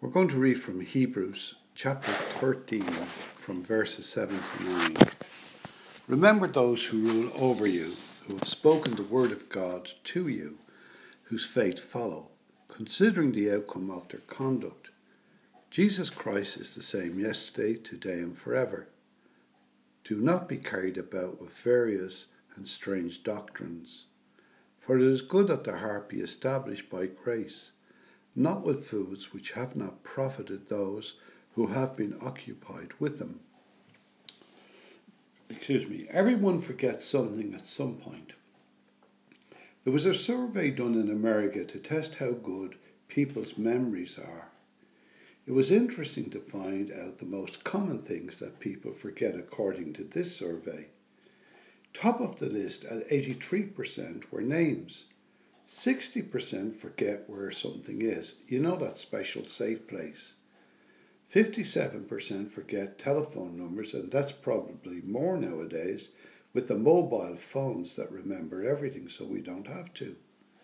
We're going to read from Hebrews chapter 13 from verses 7 to 9. Remember those who rule over you, who have spoken the word of God to you, whose faith follow, considering the outcome of their conduct. Jesus Christ is the same yesterday, today and forever. Do not be carried about with various and strange doctrines, for it is good that the heart be established by grace, not with foods which have not profited those who have been occupied with them. Everyone forgets something at some point. There was a survey done in America to test how good people's memories are. It was interesting to find out the most common things that people forget according to this survey. Top of the list at 83% were names. 60% forget where something is. You know, that special safe place. 57% forget telephone numbers, and that's probably more nowadays with the mobile phones that remember everything so we don't have to.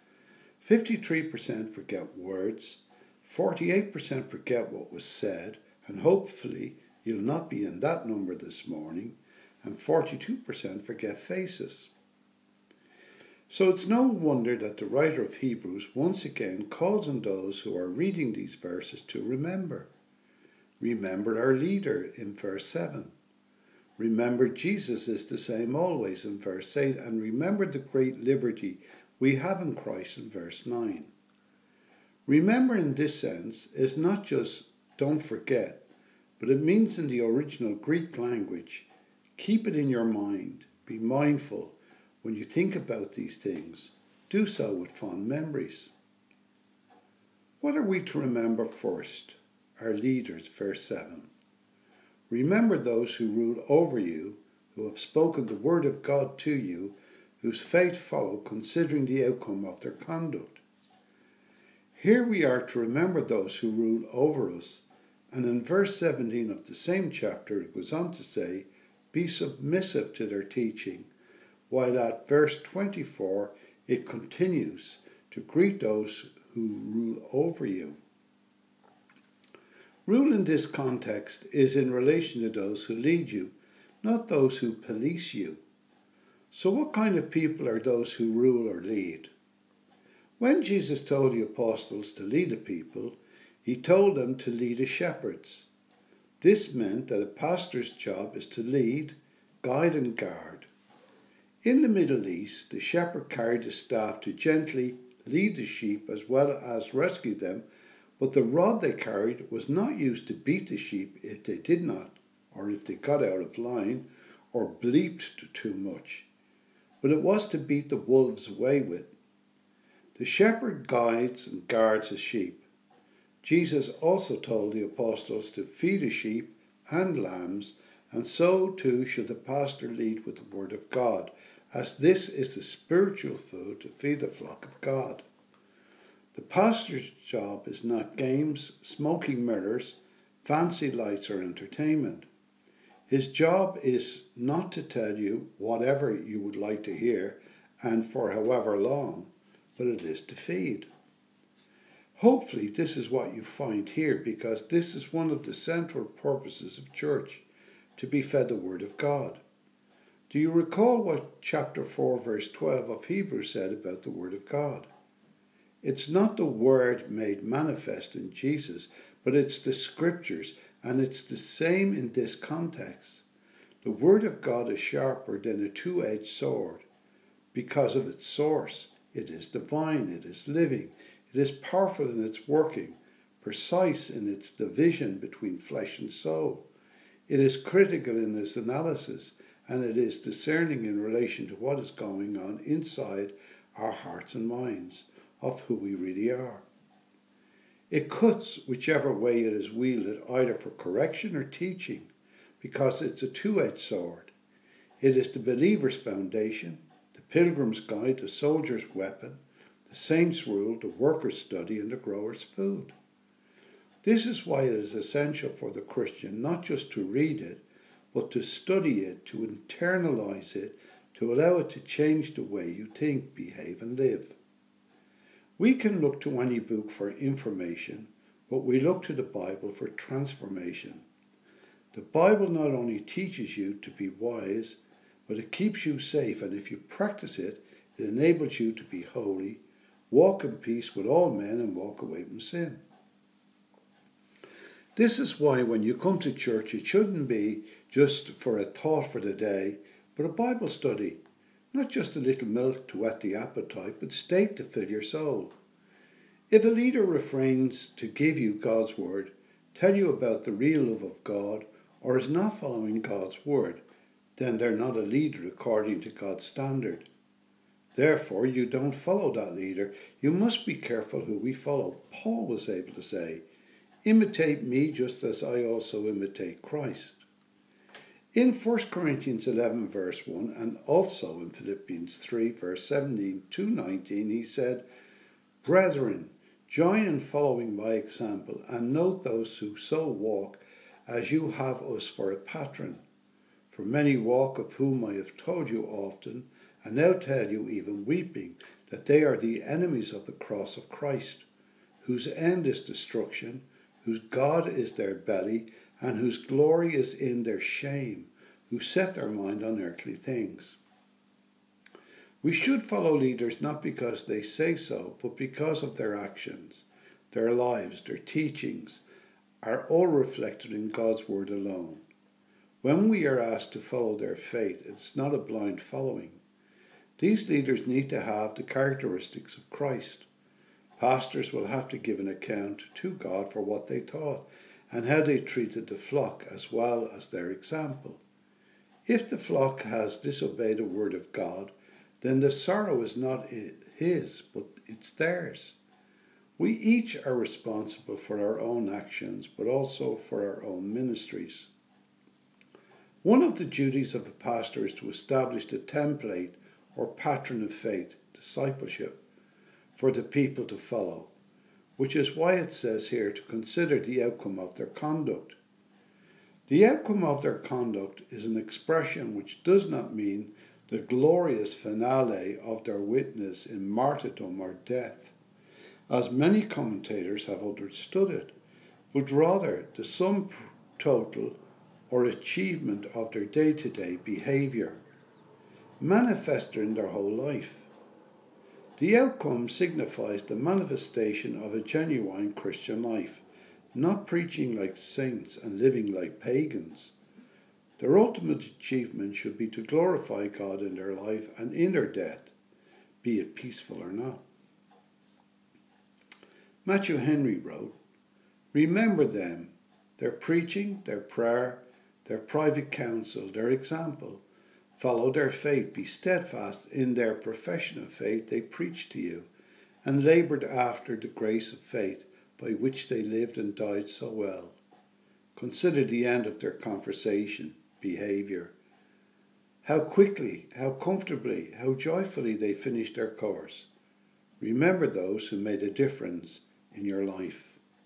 53% forget words. 48% forget what was said, and hopefully you'll not be in that number this morning. And 42% forget faces. So it's no wonder that the writer of Hebrews once again calls on those who are reading these verses to remember. Remember our leader in verse 7. Remember Jesus is the same always in verse 8. And remember the great liberty we have in Christ in verse 9. Remember in this sense is not just don't forget, but it means in the original Greek language, keep it in your mind, be mindful. When you think about these things, do so with fond memories. What are we to remember first? Our leaders, verse 7. Remember those who rule over you, who have spoken the word of God to you, whose faith follow, considering the outcome of their conduct. Here we are to remember those who rule over us, and in verse 17 of the same chapter it goes on to say, be submissive to their teaching, while at verse 24 it continues to greet those who rule over you. Rule in this context is in relation to those who lead you, not those who police you. So what kind of people are those who rule or lead? When Jesus told the apostles to lead the people, he told them to lead as shepherds. This meant that a pastor's job is to lead, guide and guard. In the Middle East, the shepherd carried the staff to gently lead the sheep as well as rescue them, but the rod they carried was not used to beat the sheep if they did not, or if they got out of line, or bleeped too much, but it was to beat the wolves away with. The shepherd guides and guards his sheep. Jesus also told the apostles to feed the sheep and lambs, and so too should the pastor lead with the word of God, as this is the spiritual food to feed the flock of God. The pastor's job is not games, smoking mirrors, fancy lights or entertainment. His job is not to tell you whatever you would like to hear and for however long, but it is to feed. Hopefully this is what you find here, because this is one of the central purposes of church, to be fed the word of God. Do you recall what chapter 4 verse 12 of Hebrews said about the word of God? It's not the word made manifest in Jesus, but it's the scriptures, and it's the same in this context. The word of God is sharper than a two-edged sword. Because of its source, it is divine, it is living, it is powerful in its working, precise in its division between flesh and soul. It is critical in its analysis, and it is discerning in relation to what is going on inside our hearts and minds of who we really are. It cuts whichever way it is wielded, either for correction or teaching, because it's a two-edged sword. It is the believer's foundation, the pilgrim's guide, the soldier's weapon, the saint's rule, the worker's study, and the grower's food. This is why it is essential for the Christian not just to read it, but to study it, to internalize it, to allow it to change the way you think, behave and live. We can look to any book for information, but we look to the Bible for transformation. The Bible not only teaches you to be wise, but it keeps you safe, and if you practice it, it enables you to be holy, walk in peace with all men, and walk away from sin. This is why when you come to church, it shouldn't be just for a thought for the day, but a Bible study. Not just a little milk to whet the appetite, but steak to fill your soul. If a leader refrains to give you God's word, tell you about the real love of God, or is not following God's word, then they're not a leader according to God's standard. Therefore, you don't follow that leader. You must be careful who we follow. Paul was able to say, imitate me just as I also imitate Christ. In 1 Corinthians 11 verse 1 and also in Philippians 3 verse 17 to 19 he said, Brethren, join in following my example and note those who so walk as you have us for a pattern. For many walk, of whom I have told you often, and now tell you even weeping, that they are the enemies of the cross of Christ, whose end is destruction, whose God is their belly, and whose glory is in their shame, who set their mind on earthly things. We should follow leaders not because they say so, but because of their actions, their lives, their teachings, are all reflected in God's word alone. When we are asked to follow their faith, it's not a blind following. These leaders need to have the characteristics of Christ. Pastors will have to give an account to God for what they taught and how they treated the flock as well as their example. If the flock has disobeyed the word of God, then the sorrow is not his, but it's theirs. We each are responsible for our own actions, but also for our own ministries. One of the duties of a pastor is to establish the template or pattern of faith, discipleship, for the people to follow, which is why it says here to consider the outcome of their conduct. The outcome of their conduct is an expression which does not mean the glorious finale of their witness in martyrdom or death, as many commentators have understood it, but rather the sum total or achievement of their day-to-day behaviour, manifested in their whole life. The outcome signifies the manifestation of a genuine Christian life, not preaching like saints and living like pagans. Their ultimate achievement should be to glorify God in their life and in their death, be it peaceful or not. Matthew Henry wrote, Remember them, their preaching, their prayer, their private counsel, their example. Follow their faith, be steadfast in their profession of faith they preached to you, and laboured after the grace of faith by which they lived and died so well. Consider the end of their conversation, behaviour. How quickly, how comfortably, how joyfully they finished their course. Remember those who made a difference in your life.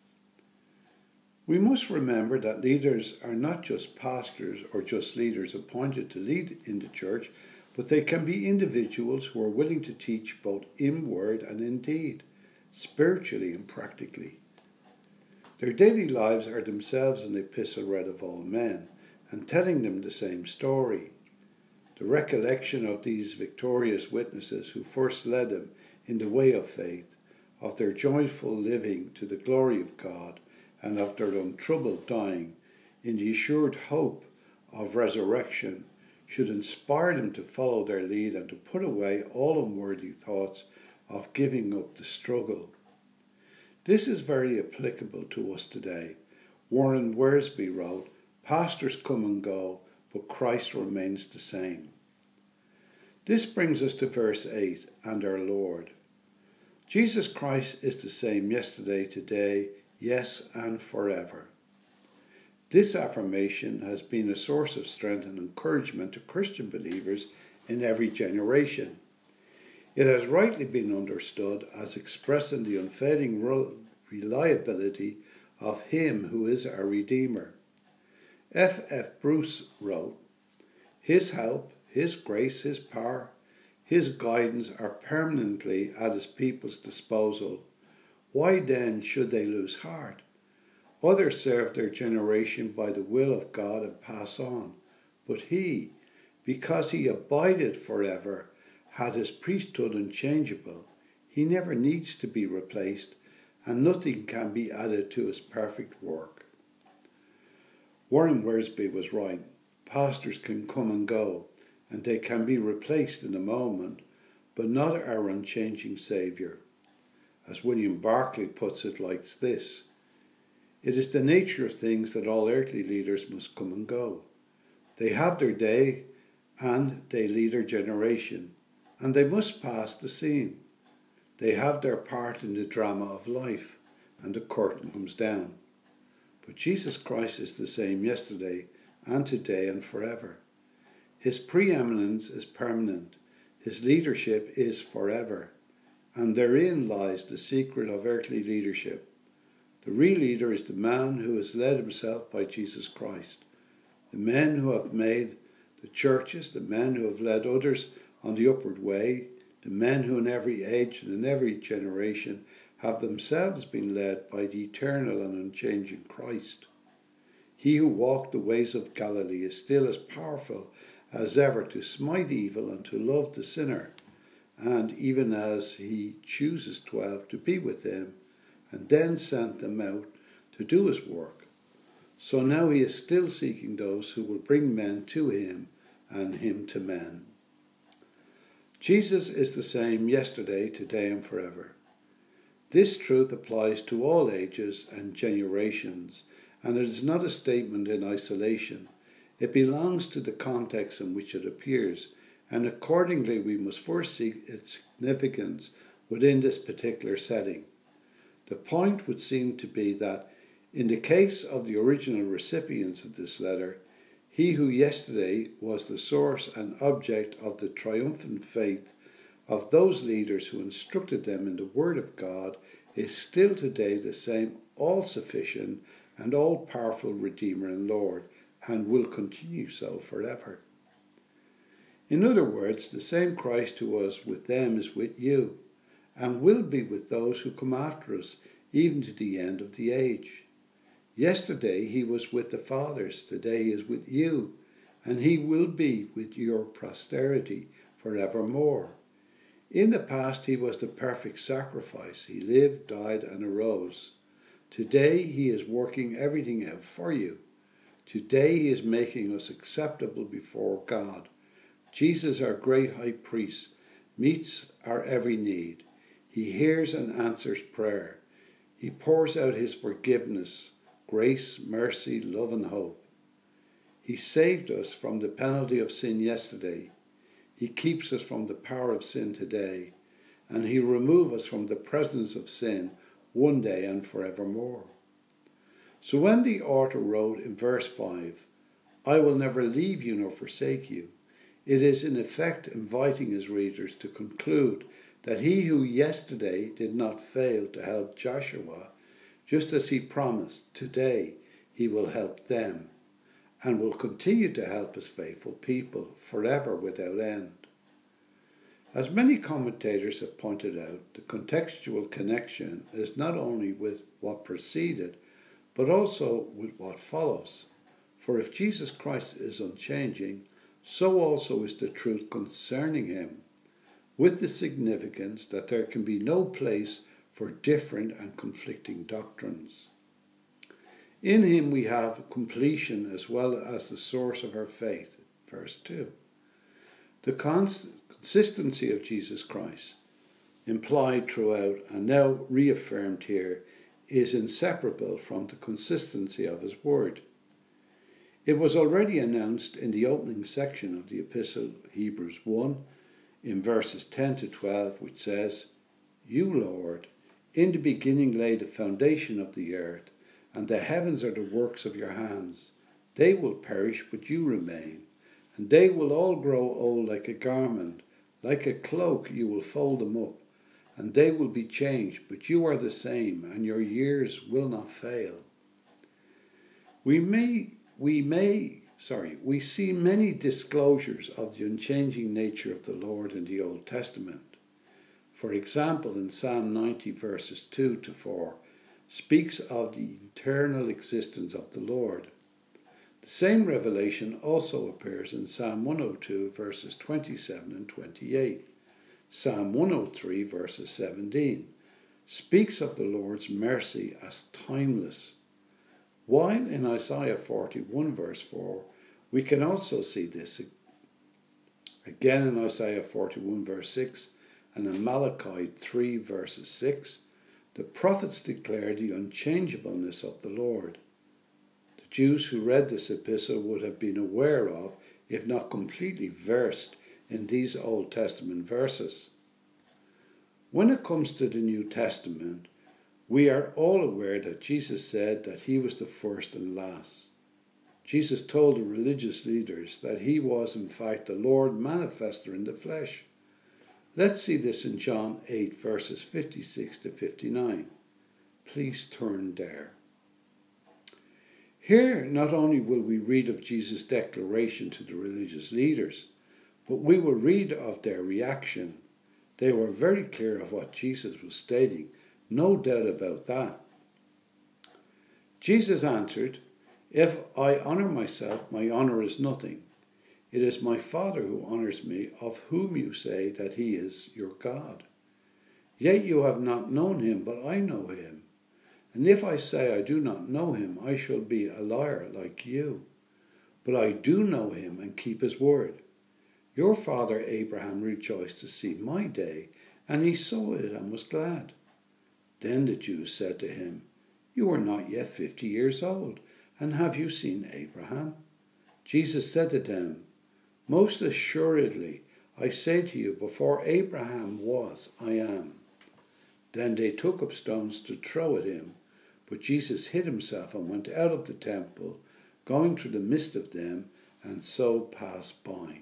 We must remember that leaders are not just pastors or just leaders appointed to lead in the church, but they can be individuals who are willing to teach both in word and in deed, spiritually and practically. Their daily lives are themselves an epistle read of all men, and telling them the same story. The recollection of these victorious witnesses who first led them in the way of faith, of their joyful living to the glory of God, and of their untroubled dying in the assured hope of resurrection, should inspire them to follow their lead and to put away all unworthy thoughts of giving up the struggle. This is very applicable to us today. Warren Wiersbe wrote, Pastors come and go, but Christ remains the same. This brings us to verse 8 and our Lord. Jesus Christ is the same yesterday, today, yes, and forever. This affirmation has been a source of strength and encouragement to Christian believers in every generation. It has rightly been understood as expressing the unfailing reliability of Him who is our Redeemer. F. Bruce wrote, His help, His grace, His power, His guidance are permanently at His people's disposal. Why then should they lose heart? Others serve their generation by the will of God and pass on. But he, because he abideth forever, had his priesthood unchangeable. He never needs to be replaced, and nothing can be added to his perfect work. Warren Wiersbe was right. Pastors can come and go, and they can be replaced in a moment, but not our unchanging Saviour. As William Barclay puts it like this: it is the nature of things that all earthly leaders must come and go. They have their day, and they lead their generation, and they must pass the scene. They have their part in the drama of life, and the curtain comes down. But Jesus Christ is the same yesterday, and today, and forever. His preeminence is permanent. His leadership is forever. And therein lies the secret of earthly leadership. The real leader is the man who has led himself by Jesus Christ. The men who have made the churches, the men who have led others on the upward way, the men who in every age and in every generation have themselves been led by the eternal and unchanging Christ. He who walked the ways of Galilee is still as powerful as ever to smite evil and to love the sinner, and even as he chooses 12 to be with them, and then sent them out to do his work, so now he is still seeking those who will bring men to him and him to men. Jesus is the same yesterday, today, and forever. This truth applies to all ages and generations, and it is not a statement in isolation. It belongs to the context in which it appears, and accordingly we must first seek its significance within this particular setting. The point would seem to be that, in the case of the original recipients of this letter, he who yesterday was the source and object of the triumphant faith of those leaders who instructed them in the Word of God is still today the same all-sufficient and all-powerful Redeemer and Lord, and will continue so forever. In other words, the same Christ who was with them is with you, and will be with those who come after us, even to the end of the age. Yesterday he was with the fathers, today he is with you, and he will be with your posterity forevermore. In the past he was the perfect sacrifice. He lived, died, and arose. Today he is working everything out for you. Today he is making us acceptable before God. Jesus, our great high priest, meets our every need. He hears and answers prayer. He pours out his forgiveness, grace, mercy, love, and hope. He saved us from the penalty of sin yesterday. He keeps us from the power of sin today, and he removes us from the presence of sin one day and forevermore. So when the author wrote in verse 5, "I will never leave you nor forsake you," it is in effect inviting his readers to conclude that he who yesterday did not fail to help Joshua, just as he promised, today he will help them, and will continue to help his faithful people forever without end. As many commentators have pointed out, the contextual connection is not only with what preceded, but also with what follows. For if Jesus Christ is unchanging, so also is the truth concerning him, with the significance that there can be no place for different and conflicting doctrines. In him we have completion as well as the source of our faith. Verse 2. The consistency of Jesus Christ, implied throughout and now reaffirmed here, is inseparable from the consistency of his word. It was already announced in the opening section of the Epistle Hebrews 1, in verses 10 to 12, which says, "You, Lord, in the beginning laid the foundation of the earth, and the heavens are the works of your hands. They will perish, but you remain, and they will all grow old like a garment. Like a cloak you will fold them up, and they will be changed, but you are the same, and your years will not fail." We see many disclosures of the unchanging nature of the Lord in the Old Testament. For example, in Psalm 90 verses 2 to 4, speaks of the eternal existence of the Lord. The same revelation also appears in Psalm 102 verses 27 and 28. Psalm 103 verses 17 speaks of the Lord's mercy as timeless, while in Isaiah 41 verse 4 we can also see this again in Isaiah 41 verse 6 and in Malachi 3 verses 6. The prophets declare the unchangeableness of the Lord. The Jews who read this epistle would have been aware of, if not completely versed, in these Old Testament verses. When it comes to the New Testament, we are all aware that Jesus said that he was the first and last. Jesus told the religious leaders that he was in fact the Lord manifested in the flesh. Let's see this in John 8 verses 56 to 59. Please turn there. Here, not only will we read of Jesus' declaration to the religious leaders, but we will read of their reaction. They were very clear of what Jesus was stating, no doubt about that. Jesus answered, "If I honour myself, my honour is nothing. It is my Father who honours me, of whom you say that he is your God. Yet you have not known him, but I know him. And if I say I do not know him, I shall be a liar like you. But I do know him and keep his word. Your father Abraham rejoiced to see my day, and he saw it and was glad." Then the Jews said to him, "You are not yet 50 years old, and have you seen Abraham?" Jesus said to them, "Most assuredly, I say to you, before Abraham was, I am." Then they took up stones to throw at him, but Jesus hid himself and went out of the temple, going through the midst of them, and so passed by.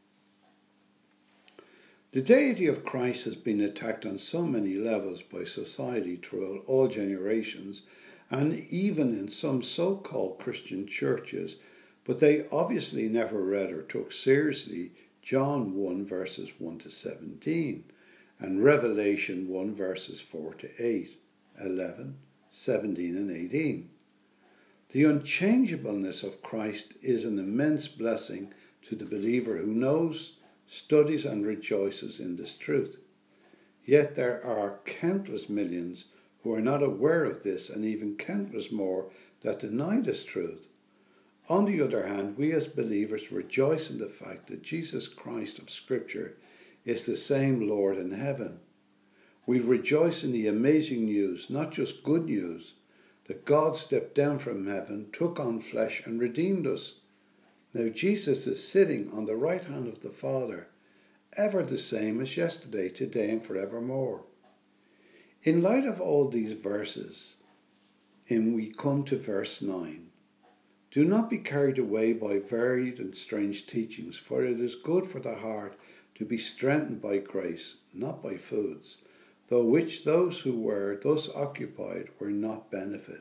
The deity of Christ has been attacked on so many levels by society throughout all generations, and even in some so-called Christian churches, but they obviously never read or took seriously John 1 verses 1 to 17 and Revelation 1 verses 4 to 8, 11, 17 and 18. The unchangeableness of Christ is an immense blessing to the believer who knows, studies and rejoices in this truth. Yet there are countless millions who are not aware of this, and even countless more that deny this truth. On the other hand, we as believers rejoice in the fact that Jesus Christ of Scripture is the same Lord in heaven. We rejoice in the amazing news, not just good news, that God stepped down from heaven, took on flesh and redeemed us. Now Jesus is sitting on the right hand of the Father, ever the same as yesterday, today and forevermore. In light of all these verses, we come to verse 9. Do not be carried away by varied and strange teachings, for it is good for the heart to be strengthened by grace, not by foods, though which those who were thus occupied were not benefit.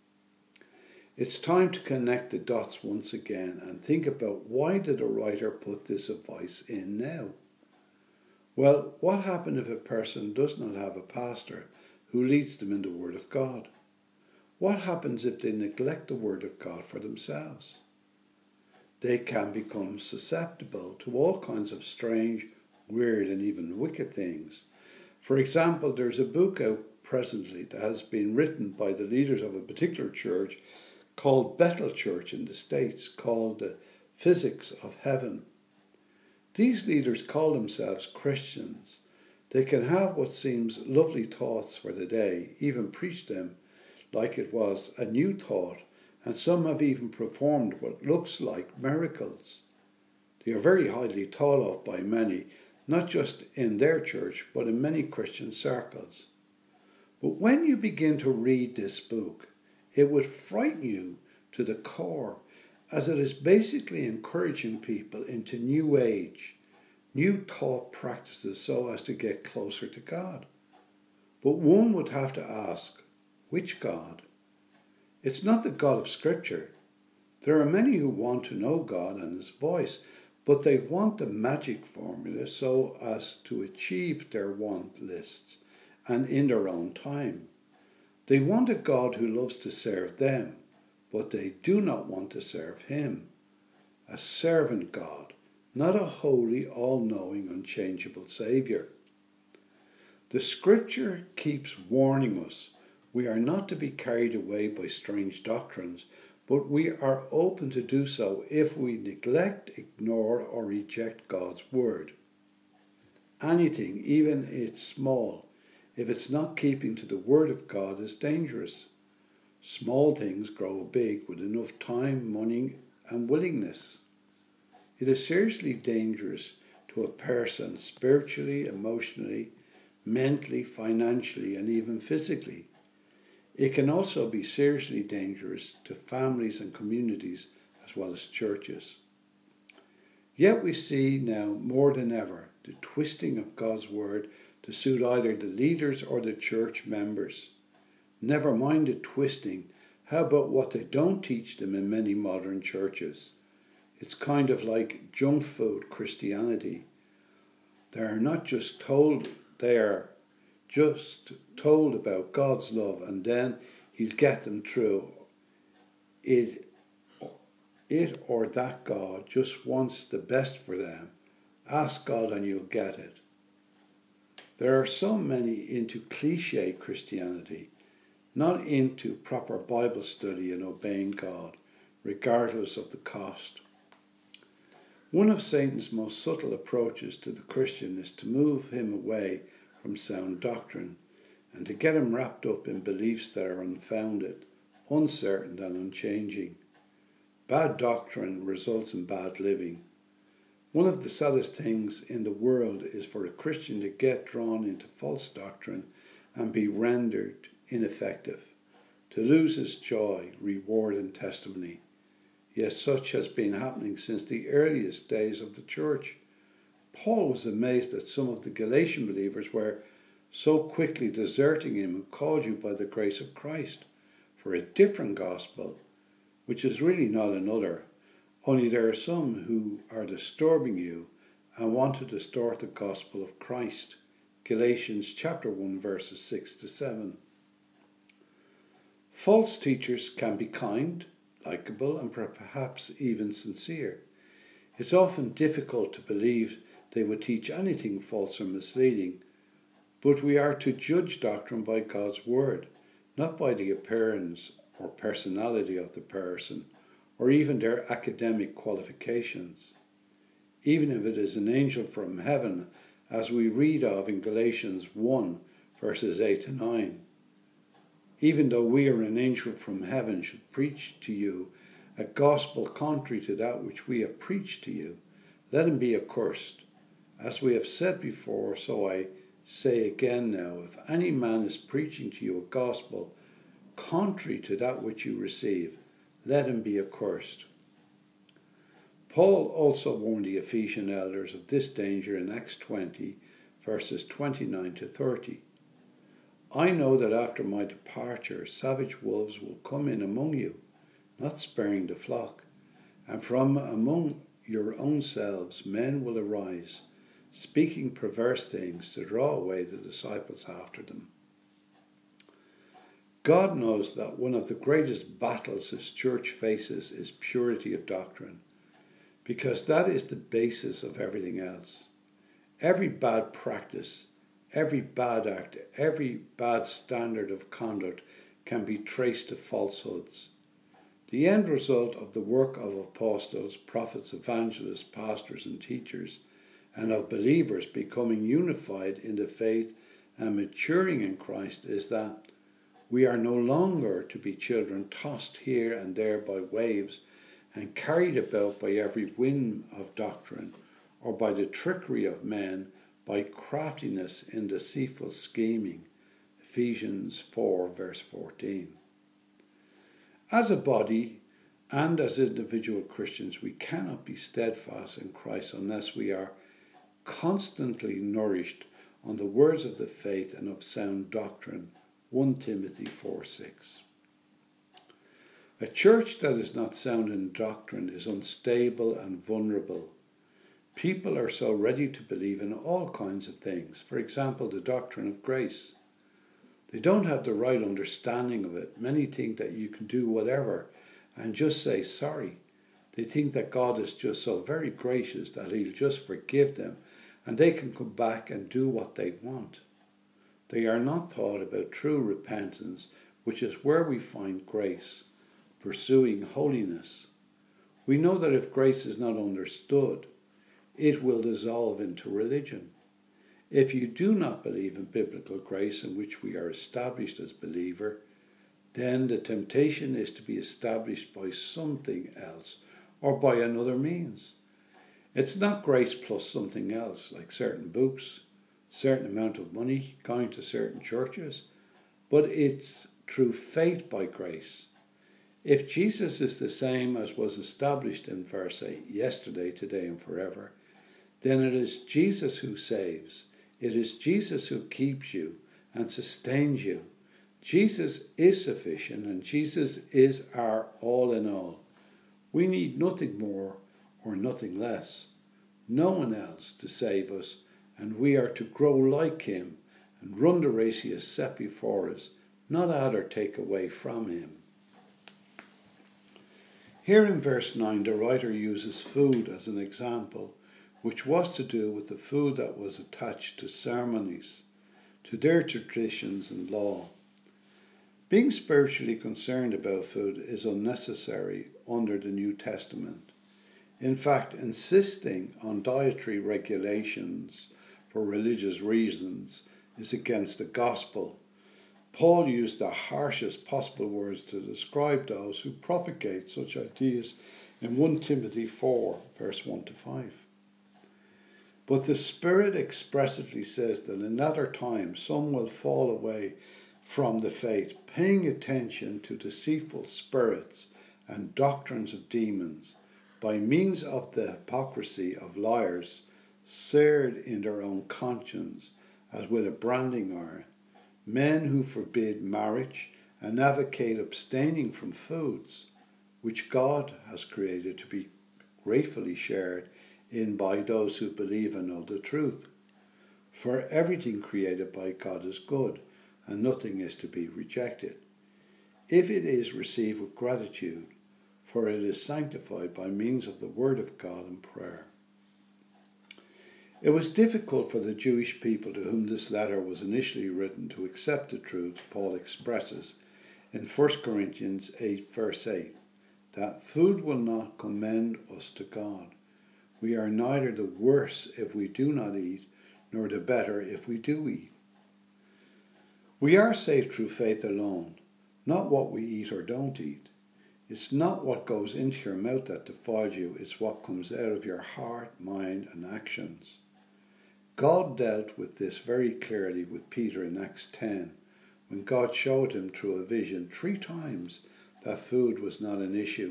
It's time to connect the dots once again and think about, why did the writer put this advice in now? Well, what happens if a person does not have a pastor who leads them in the Word of God? What happens if they neglect the Word of God for themselves? They can become susceptible to all kinds of strange, weird and even wicked things. For example, there's a book out presently that has been written by the leaders of a particular church called Bethel Church in the States, called The Physics of Heaven. These leaders call themselves Christians. They can have what seems lovely thoughts for the day, even preach them like it was a new thought, and some have even performed what looks like miracles. They are very highly thought of by many, not just in their church, but in many Christian circles. But when you begin to read this book, it would frighten you to the core, as it is basically encouraging people into new age, new thought practices so as to get closer to God. But one would have to ask, which God? It's not the God of Scripture. There are many who want to know God and His voice, but they want the magic formula so as to achieve their want lists and in their own time. They want a God who loves to serve them, but they do not want to serve him. A servant God, not a holy, all-knowing, unchangeable Saviour. The Scripture keeps warning us we are not to be carried away by strange doctrines, but we are open to do so if we neglect, ignore, or reject God's Word. Anything, even if it's small, if it's not keeping to the Word of God, is dangerous. Small things grow big with enough time, money, and willingness. It is seriously dangerous to a person spiritually, emotionally, mentally, financially, and even physically. It can also be seriously dangerous to families and communities as well as churches. Yet we see now more than ever the twisting of God's word to suit either the leaders or the church members. Never mind the twisting, how about what they don't teach them in many modern churches? It's kind of like junk food Christianity. They are just told about God's love, and then he'll get them through. It or that God just wants the best for them. Ask God and you'll get it. There are so many into cliche Christianity, not into proper Bible study and obeying God, regardless of the cost. One of Satan's most subtle approaches to the Christian is to move him away from sound doctrine and to get him wrapped up in beliefs that are unfounded, uncertain and unchanging. Bad doctrine results in bad living. One of the saddest things in the world is for a Christian to get drawn into false doctrine and be rendered ineffective, to lose his joy, reward and testimony. Yet such has been happening since the earliest days of the church. Paul was amazed that some of the Galatian believers were so quickly deserting him who called you by the grace of Christ for a different gospel, which is really not another, only there are some who are disturbing you and want to distort the gospel of Christ. Galatians chapter 1 verses 6 to 7. False teachers can be kind, likable and perhaps even sincere. It's often difficult to believe they would teach anything false or misleading, but we are to judge doctrine by God's word, not by the appearance or personality of the person, or even their academic qualifications. Even if it is an angel from heaven, as we read of in Galatians 1 verses 8 to 9. Even though we or an angel from heaven should preach to you a gospel contrary to that which we have preached to you, let him be accursed. As we have said before, so I say again now, if any man is preaching to you a gospel contrary to that which you receive, let him be accursed. Paul also warned the Ephesian elders of this danger in Acts 20, verses 29 to 30. I know that after my departure, savage wolves will come in among you, not sparing the flock, and from among your own selves men will arise, speaking perverse things to draw away the disciples after them. God knows that one of the greatest battles his church faces is purity of doctrine, because that is the basis of everything else. Every bad practice, every bad act, every bad standard of conduct can be traced to falsehoods. The end result of the work of apostles, prophets, evangelists, pastors and teachers, and of believers becoming unified in the faith and maturing in Christ is that we are no longer to be children tossed here and there by waves and carried about by every wind of doctrine or by the trickery of men, by craftiness in deceitful scheming. Ephesians 4 verse 14. As a body and as individual Christians, we cannot be steadfast in Christ unless we are constantly nourished on the words of the faith and of sound doctrine. 1 Timothy 4:6. A church that is not sound in doctrine is unstable and vulnerable. People are so ready to believe in all kinds of things, for example, the doctrine of grace. They don't have the right understanding of it. Many think that you can do whatever and just say sorry. They think that God is just so very gracious that he'll just forgive them and they can come back and do what they want. They are not taught about true repentance, which is where we find grace, pursuing holiness. We know that if grace is not understood, it will dissolve into religion. If you do not believe in biblical grace in which we are established as believer, then the temptation is to be established by something else or by another means. It's not grace plus something else, like certain books, certain amount of money, going to certain churches, but it's through faith by grace. If Jesus is the same as was established in verse 8, yesterday, today and forever, then it is Jesus who saves. It is Jesus who keeps you and sustains you. Jesus is sufficient and Jesus is our all in all. We need nothing more or nothing less. No one else to save us, and we are to grow like him and run the race he has set before us, not add or take away from him. Here in verse 9, the writer uses food as an example, which was to do with the food that was attached to ceremonies, to their traditions and law. Being spiritually concerned about food is unnecessary under the New Testament. In fact, insisting on dietary regulations for religious reasons is against the gospel. Paul used the harshest possible words to describe those who propagate such ideas in 1 Timothy 4, verse 1 to 5. But the Spirit expressly says that in latter times some will fall away from the faith, paying attention to deceitful spirits and doctrines of demons, by means of the hypocrisy of liars, seared in their own conscience as with a branding iron, men who forbid marriage and advocate abstaining from foods which God has created to be gratefully shared in by those who believe and know the truth. For everything created by God is good, and nothing is to be rejected, if it is received with gratitude, for it is sanctified by means of the word of God and prayer. It was difficult for the Jewish people to whom this letter was initially written to accept the truth Paul expresses in 1 Corinthians 8, verse 8, that food will not commend us to God. We are neither the worse if we do not eat, nor the better if we do eat. We are saved through faith alone, not what we eat or don't eat. It's not what goes into your mouth that defiles you, it's what comes out of your heart, mind and actions. God dealt with this very clearly with Peter in Acts 10, when God showed him through a vision 3 times that food was not an issue.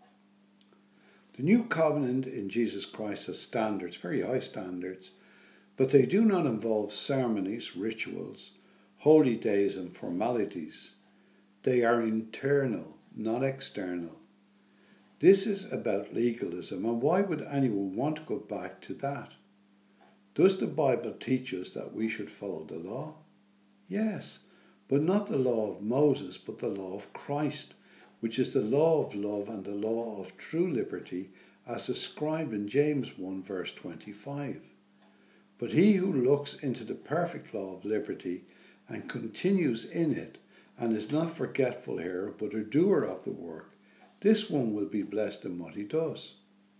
The new covenant in Jesus Christ has standards, very high standards, but they do not involve ceremonies, rituals, holy days and formalities. They are internal, not external. This is about legalism, and why would anyone want to go back to that? Does the Bible teach us that we should follow the law? Yes, but not the law of Moses, but the law of Christ, which is the law of love and the law of true liberty, as described in James 1, verse 25. But he who looks into the perfect law of liberty and continues in it, and is not forgetful here, but a doer of the work, this one will be blessed in what he does.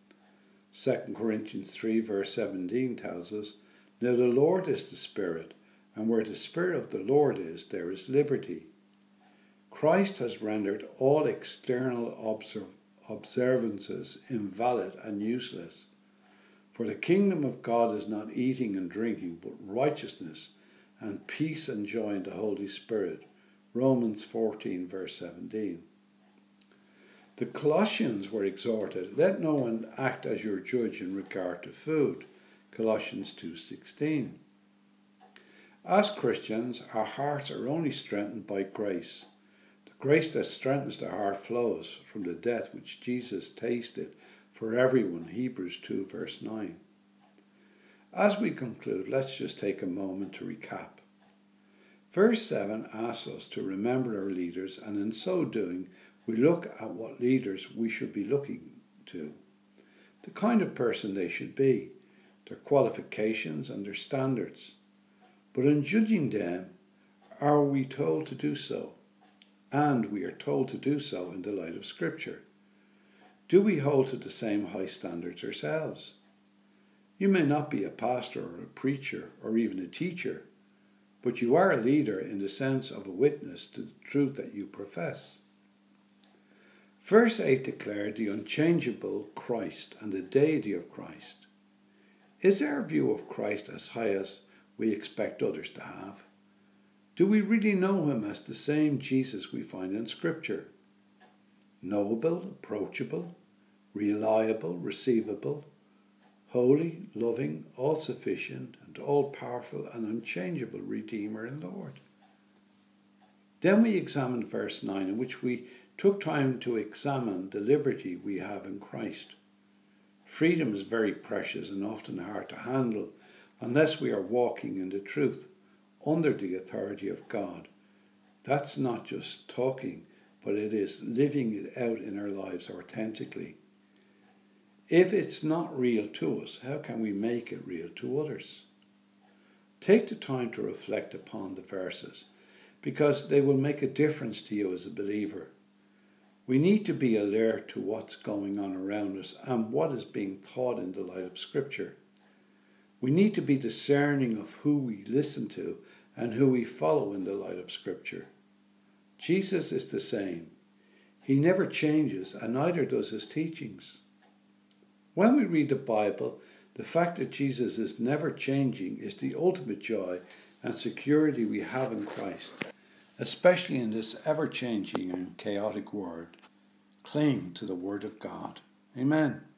2 Corinthians 3, verse 17 tells us, Now the Lord is the Spirit, and where the Spirit of the Lord is, there is liberty. Christ has rendered all external observances invalid and useless. For the kingdom of God is not eating and drinking, but righteousness and peace and joy in the Holy Spirit. Romans 14, verse 17. The Colossians were exhorted, let no one act as your judge in regard to food. Colossians 2:16. As Christians, our hearts are only strengthened by grace. The grace that strengthens the heart flows from the death which Jesus tasted for everyone. Hebrews 2, verse 9. As we conclude, let's just take a moment to recap. Verse 7 asks us to remember our leaders, and in so doing, we look at what leaders we should be looking to, the kind of person they should be, their qualifications and their standards. But in judging them, are we told to do so? And we are told to do so in the light of Scripture. Do we hold to the same high standards ourselves? You may not be a pastor or a preacher or even a teacher, but you are a leader in the sense of a witness to the truth that you profess. Verse 8 declared the unchangeable Christ and the deity of Christ. Is our view of Christ as high as we expect others to have? Do we really know him as the same Jesus we find in Scripture? Knowable, approachable, reliable, receivable, holy, loving, all-sufficient, and all-powerful and unchangeable Redeemer and Lord. Then we examined verse 9, in which we took time to examine the liberty we have in Christ. Freedom is very precious and often hard to handle unless we are walking in the truth, under the authority of God. That's not just talking, but it is living it out in our lives authentically. If it's not real to us, how can we make it real to others? Take the time to reflect upon the verses, because they will make a difference to you as a believer. We need to be alert to what's going on around us and what is being taught in the light of Scripture. We need to be discerning of who we listen to and who we follow in the light of Scripture. Jesus is the same. He never changes, and neither does his teachings. When we read the Bible, the fact that Jesus is never changing is the ultimate joy and security we have in Christ, especially in this ever-changing and chaotic world. Cling to the Word of God. Amen.